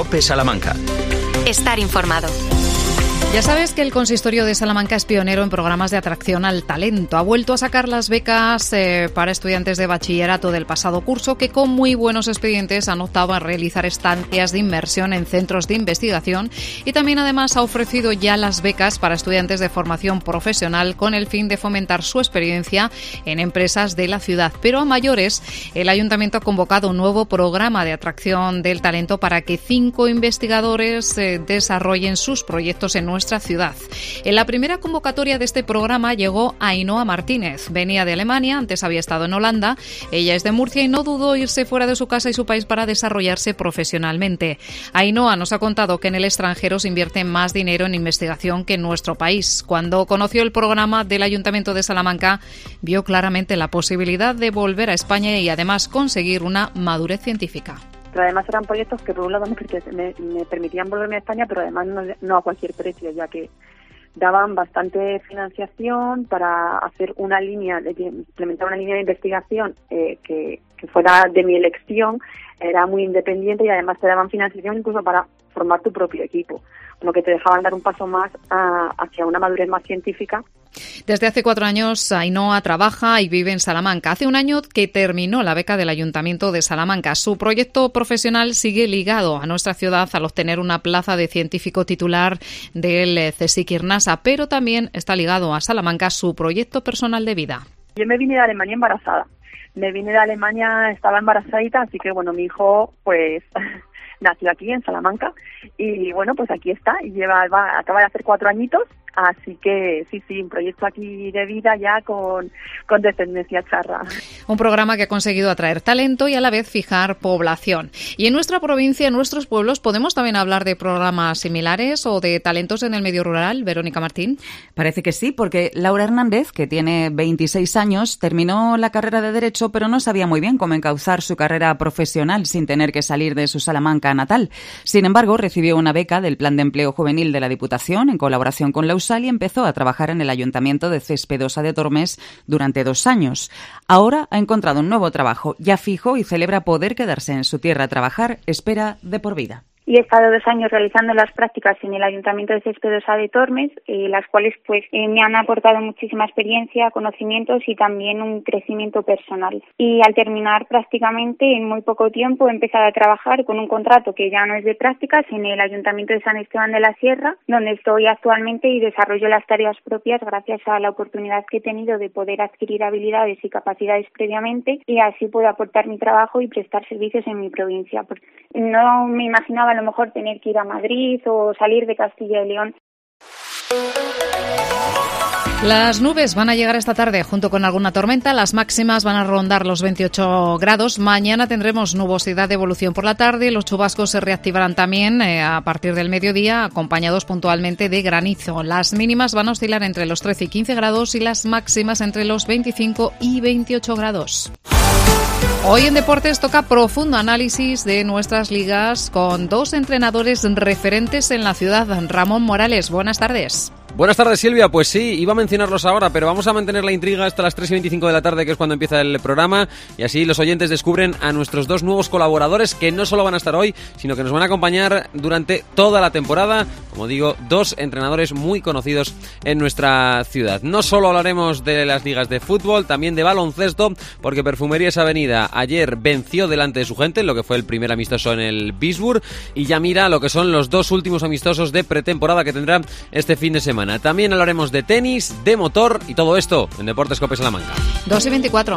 COPE Salamanca. Estar informado. Ya sabes que el Consistorio de Salamanca es pionero en programas de atracción al talento. Ha vuelto a sacar las becas para estudiantes de bachillerato del pasado curso que con muy buenos expedientes han optado a realizar estancias de inmersión en centros de investigación y también además ha ofrecido ya las becas para estudiantes de formación profesional con el fin de fomentar su experiencia en empresas de la ciudad. Pero a mayores, el Ayuntamiento ha convocado un nuevo programa de atracción del talento para que 5 investigadores desarrollen sus proyectos en nuestra ciudad. En la primera convocatoria de este programa llegó Ainhoa Martínez. Venía de Alemania, antes había estado en Holanda. Ella es de Murcia y no dudó irse fuera de su casa y su país para desarrollarse profesionalmente. Ainhoa nos ha contado que en el extranjero se invierte más dinero en investigación que en nuestro país. Cuando conoció el programa del Ayuntamiento de Salamanca, vio claramente la posibilidad de volver a España y además conseguir una madurez científica. Pero además eran proyectos que por un lado me permitían volverme a España, pero además no a cualquier precio, ya que daban bastante financiación para hacer una línea, implementar una línea de investigación que fuera de mi elección, era muy independiente y además te daban financiación incluso para formar tu propio equipo, con lo que te dejaban dar un paso más hacia una madurez más científica. Desde hace 4 años, Ainhoa trabaja y vive en Salamanca. Hace un año que terminó la beca del Ayuntamiento de Salamanca. Su proyecto profesional sigue ligado a nuestra ciudad al obtener una plaza de científico titular del CSIC IRNASA, pero también está ligado a Salamanca su proyecto personal de vida. Yo me vine de Alemania embarazada. Estaba embarazadita, así que bueno, mi hijo pues nació aquí en Salamanca y bueno, pues aquí está y acaba de hacer 4 añitos. Así que sí, un proyecto aquí de vida ya con descendencia charra. Un programa que ha conseguido atraer talento y a la vez fijar población. Y en nuestra provincia, en nuestros pueblos, ¿podemos también hablar de programas similares o de talentos en el medio rural? Verónica Martín. Parece que sí, porque Laura Hernández, que tiene 26 años, terminó la carrera de Derecho, pero no sabía muy bien cómo encauzar su carrera profesional sin tener que salir de su Salamanca natal. Sin embargo, recibió una beca del Plan de Empleo Juvenil de la Diputación en colaboración con la y empezó a trabajar en el Ayuntamiento de Cespedosa de Tormes durante 2 años. Ahora ha encontrado un nuevo trabajo ya fijo y celebra poder quedarse en su tierra a trabajar, espera de por vida. Y he estado 2 años realizando las prácticas en el Ayuntamiento de Cespedosa de Tormes, las cuales pues me han aportado muchísima experiencia, conocimientos y también un crecimiento personal. Y al terminar prácticamente en muy poco tiempo he empezado a trabajar con un contrato que ya no es de prácticas en el Ayuntamiento de San Esteban de la Sierra, donde estoy actualmente y desarrollo las tareas propias gracias a la oportunidad que he tenido de poder adquirir habilidades y capacidades previamente y así puedo aportar mi trabajo y prestar servicios en mi provincia. No me imaginaba a lo mejor tener que ir a Madrid o salir de Castilla y León. Las nubes van a llegar esta tarde junto con alguna tormenta. Las máximas van a rondar los 28 grados. Mañana tendremos nubosidad de evolución por la tarde. Los chubascos se reactivarán también a partir del mediodía, acompañados puntualmente de granizo. Las mínimas van a oscilar entre los 13 y 15 grados y las máximas entre los 25 y 28 grados. Hoy en Deportes toca profundo análisis de nuestras ligas con 2 entrenadores referentes en la ciudad. Ramón Morales, buenas tardes. Buenas tardes, Silvia. Pues sí, iba a mencionarlos ahora, pero vamos a mantener la intriga hasta las 3:25 de la tarde, que es cuando empieza el programa, y así los oyentes descubren a nuestros 2 nuevos colaboradores que no solo van a estar hoy, sino que nos van a acompañar durante toda la temporada. Como digo, 2 entrenadores muy conocidos en nuestra ciudad. No solo hablaremos de las ligas de fútbol, también de baloncesto, porque Perfumerías Avenida ayer venció delante de su gente, lo que fue el primer amistoso en el Bisburg, y ya mira lo que son los 2 últimos amistosos de pretemporada que tendrá este fin de semana. También hablaremos de tenis, de motor y todo esto en Deportes COPE Salamanca. 2:24.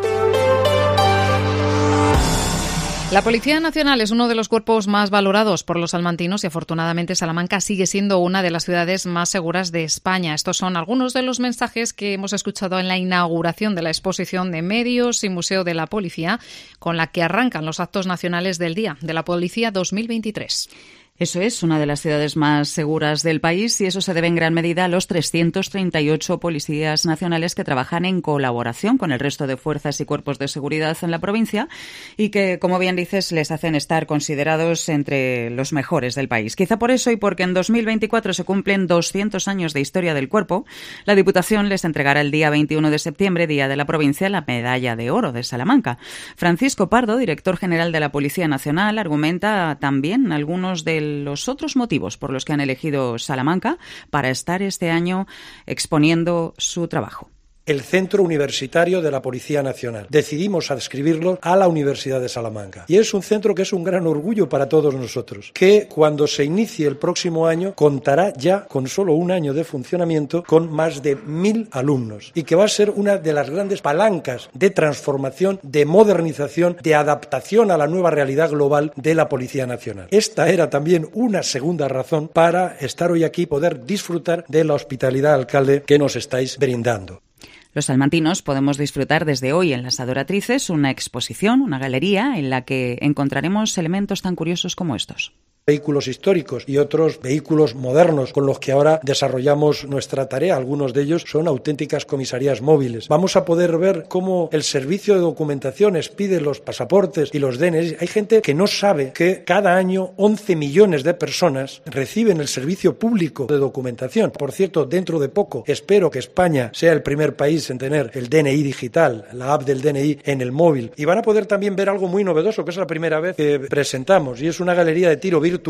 La Policía Nacional es uno de los cuerpos más valorados por los salmantinos y afortunadamente Salamanca sigue siendo una de las ciudades más seguras de España. Estos son algunos de los mensajes que hemos escuchado en la inauguración de la exposición de medios y Museo de la Policía, con la que arrancan los actos nacionales del Día de la Policía 2023. Eso es, una de las ciudades más seguras del país, y eso se debe en gran medida a los 338 policías nacionales que trabajan en colaboración con el resto de fuerzas y cuerpos de seguridad en la provincia y que, como bien dices, les hacen estar considerados entre los mejores del país. Quizá por eso y porque en 2024 se cumplen 200 años de historia del cuerpo, la Diputación les entregará el día 21 de septiembre, Día de la Provincia, la Medalla de Oro de Salamanca. Francisco Pardo, director general de la Policía Nacional, argumenta también algunos de los otros motivos por los que han elegido Salamanca para estar este año exponiendo su trabajo. El Centro Universitario de la Policía Nacional. Decidimos adscribirlo a la Universidad de Salamanca. Y es un centro que es un gran orgullo para todos nosotros, que cuando se inicie el próximo año contará ya con solo un año de funcionamiento con más de 1.000 alumnos y que va a ser una de las grandes palancas de transformación, de modernización, de adaptación a la nueva realidad global de la Policía Nacional. Esta era también una segunda razón para estar hoy aquí y poder disfrutar de la hospitalidad, alcalde, que nos estáis brindando. Los salmantinos podemos disfrutar desde hoy en las Adoratrices una exposición, una galería en la que encontraremos elementos tan curiosos como estos. Vehículos históricos y otros vehículos modernos con los que ahora desarrollamos nuestra tarea. Algunos de ellos son auténticas comisarías móviles. Vamos a poder ver cómo el servicio de documentación expide los pasaportes y los DNI. Hay gente que no sabe que cada año 11 millones de personas reciben el servicio público de documentación. Por cierto, dentro de poco espero que España sea el primer país en tener el DNI digital, la app del DNI en el móvil. Y van a poder también ver algo muy novedoso, que es la primera vez que presentamos, y es una galería de tiro virtual.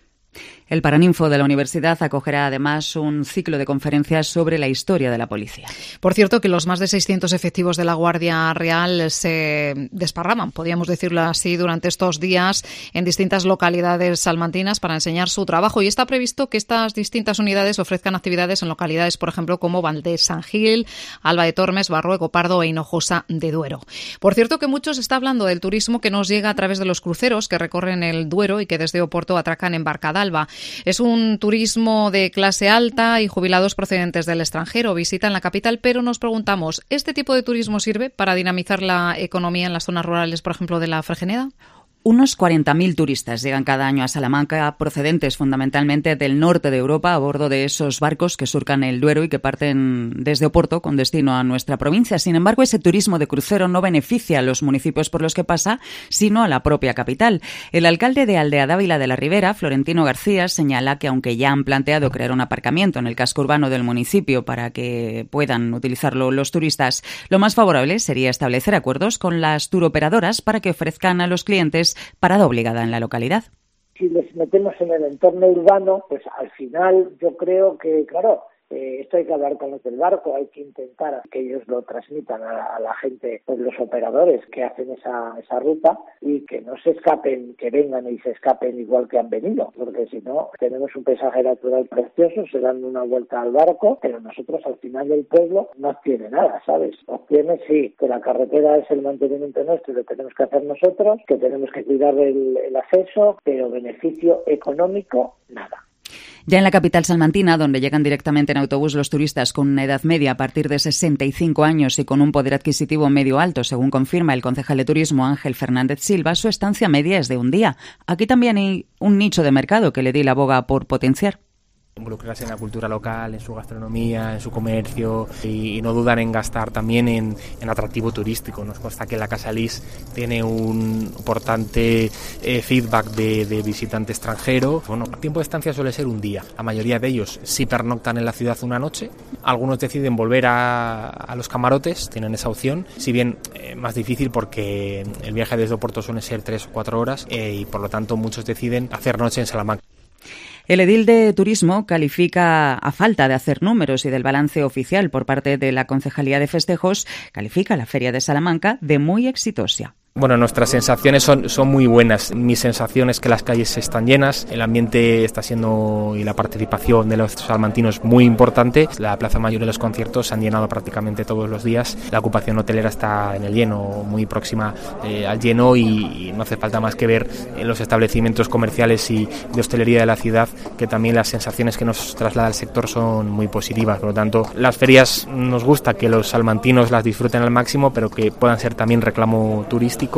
El Paraninfo de la Universidad acogerá además un ciclo de conferencias sobre la historia de la policía. Por cierto, que los más de 600 efectivos de la Guardia Real se desparraman, podríamos decirlo así, durante estos días en distintas localidades salmantinas para enseñar su trabajo, y está previsto que estas distintas unidades ofrezcan actividades en localidades, por ejemplo, como Valdés San Gil, Alba de Tormes, Barrueco, Pardo e Hinojosa de Duero. Por cierto, que mucho se está hablando del turismo que nos llega a través de los cruceros que recorren el Duero y que desde Oporto atracan en Barcadalba. Es un turismo de clase alta y jubilados procedentes del extranjero visitan la capital, pero nos preguntamos, ¿este tipo de turismo sirve para dinamizar la economía en las zonas rurales, por ejemplo, de la Fregeneda? Unos 40.000 turistas llegan cada año a Salamanca, procedentes fundamentalmente del norte de Europa, a bordo de esos barcos que surcan el Duero y que parten desde Oporto con destino a nuestra provincia. Sin embargo, ese turismo de crucero no beneficia a los municipios por los que pasa, sino a la propia capital. El alcalde de Aldea Dávila de la Ribera, Florentino García, señala que aunque ya han planteado crear un aparcamiento en el casco urbano del municipio para que puedan utilizarlo los turistas, lo más favorable sería establecer acuerdos con las turoperadoras para que ofrezcan a los clientes parada obligada en la localidad. Si les metemos en el entorno urbano, pues al final yo creo que, claro, esto hay que hablar con los del barco, hay que intentar que ellos lo transmitan a la gente, pues los operadores que hacen esa ruta, y que no se escapen, que vengan y se escapen igual que han venido, porque si no, tenemos un paisaje natural precioso, se dan una vuelta al barco, pero nosotros al final del pueblo no obtiene nada, ¿sabes? Obtiene, sí, que la carretera es el mantenimiento nuestro y lo tenemos que hacer nosotros, que tenemos que cuidar el acceso, pero beneficio económico, nada. Ya en la capital salmantina, donde llegan directamente en autobús los turistas con una edad media a partir de 65 años y con un poder adquisitivo medio alto, según confirma el concejal de turismo Ángel Fernández Silva, su estancia media es de un día. Aquí también hay un nicho de mercado que le di la boga por potenciar. Involucrarse en la cultura local, en su gastronomía, en su comercio, y no dudan en gastar también en atractivo turístico. Nos consta que la Casa Lis tiene un importante feedback de visitante extranjero. Bueno, el tiempo de estancia suele ser un día. La mayoría de ellos sí pernoctan en la ciudad una noche. Algunos deciden volver a los camarotes, tienen esa opción, si bien más difícil porque el viaje desde Oporto suele ser 3 o 4 horas y por lo tanto muchos deciden hacer noche en Salamanca. El edil de Turismo califica, a falta de hacer números y del balance oficial por parte de la Concejalía de Festejos, califica la Feria de Salamanca de muy exitosa. Bueno, nuestras sensaciones son muy buenas. Mi sensación es que las calles están llenas, el ambiente está siendo y la participación de los salmantinos muy importante. La Plaza Mayor de los conciertos se han llenado prácticamente todos los días. La ocupación hotelera está en el lleno, muy próxima al lleno, y no hace falta más que ver en los establecimientos comerciales y de hostelería de la ciudad que también las sensaciones que nos traslada el sector son muy positivas. Por lo tanto, las ferias nos gusta que los salmantinos las disfruten al máximo, pero que puedan ser también reclamo turístico.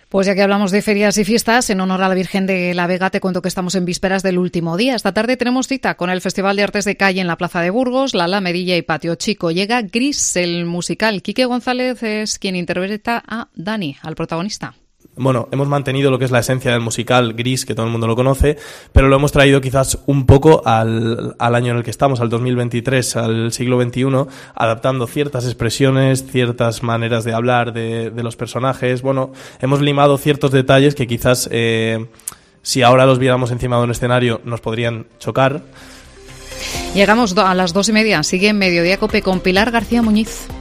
Pues ya que hablamos de ferias y fiestas, en honor a la Virgen de la Vega, te cuento que estamos en vísperas del último día. Esta tarde tenemos cita con el Festival de Artes de Calle en la Plaza de Burgos, la Alamedilla y Patio Chico. Llega Gris, el musical. Quique González es quien interpreta a Dani, al protagonista. Bueno, hemos mantenido lo que es la esencia del musical Gris, que todo el mundo lo conoce, pero lo hemos traído quizás un poco al año en el que estamos, al 2023, al siglo XXI, adaptando ciertas expresiones, ciertas maneras de hablar de los personajes. Bueno, hemos limado ciertos detalles que quizás, si ahora los viéramos encima de un escenario, nos podrían chocar. Llegamos a las 2:30. Sigue en Mediodía Cope con Pilar García Muñiz.